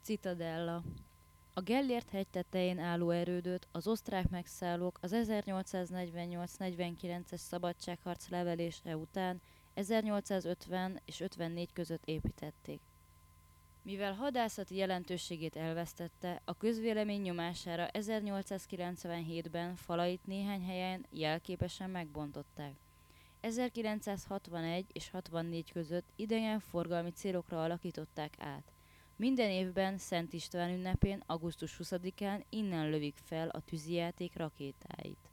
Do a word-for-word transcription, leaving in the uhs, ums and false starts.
Citadella. A Gellért hegy tetején álló erődöt az osztrák megszállók az ezernyolcszáznegyvennyolc-negyvenkilences szabadságharc levelése után ezernyolcszázötven és ötvennégy között építették. Mivel hadászati jelentőségét elvesztette, a közvélemény nyomására ezernyolcszázkilencvenhétben falait néhány helyen jelképesen megbontották. ezerkilencszázhatvanegy és hatvannégy között idegenforgalmi célokra alakították át. Minden évben Szent István ünnepén, augusztus huszadikán innen lövik fel a tűzijáték rakétáit.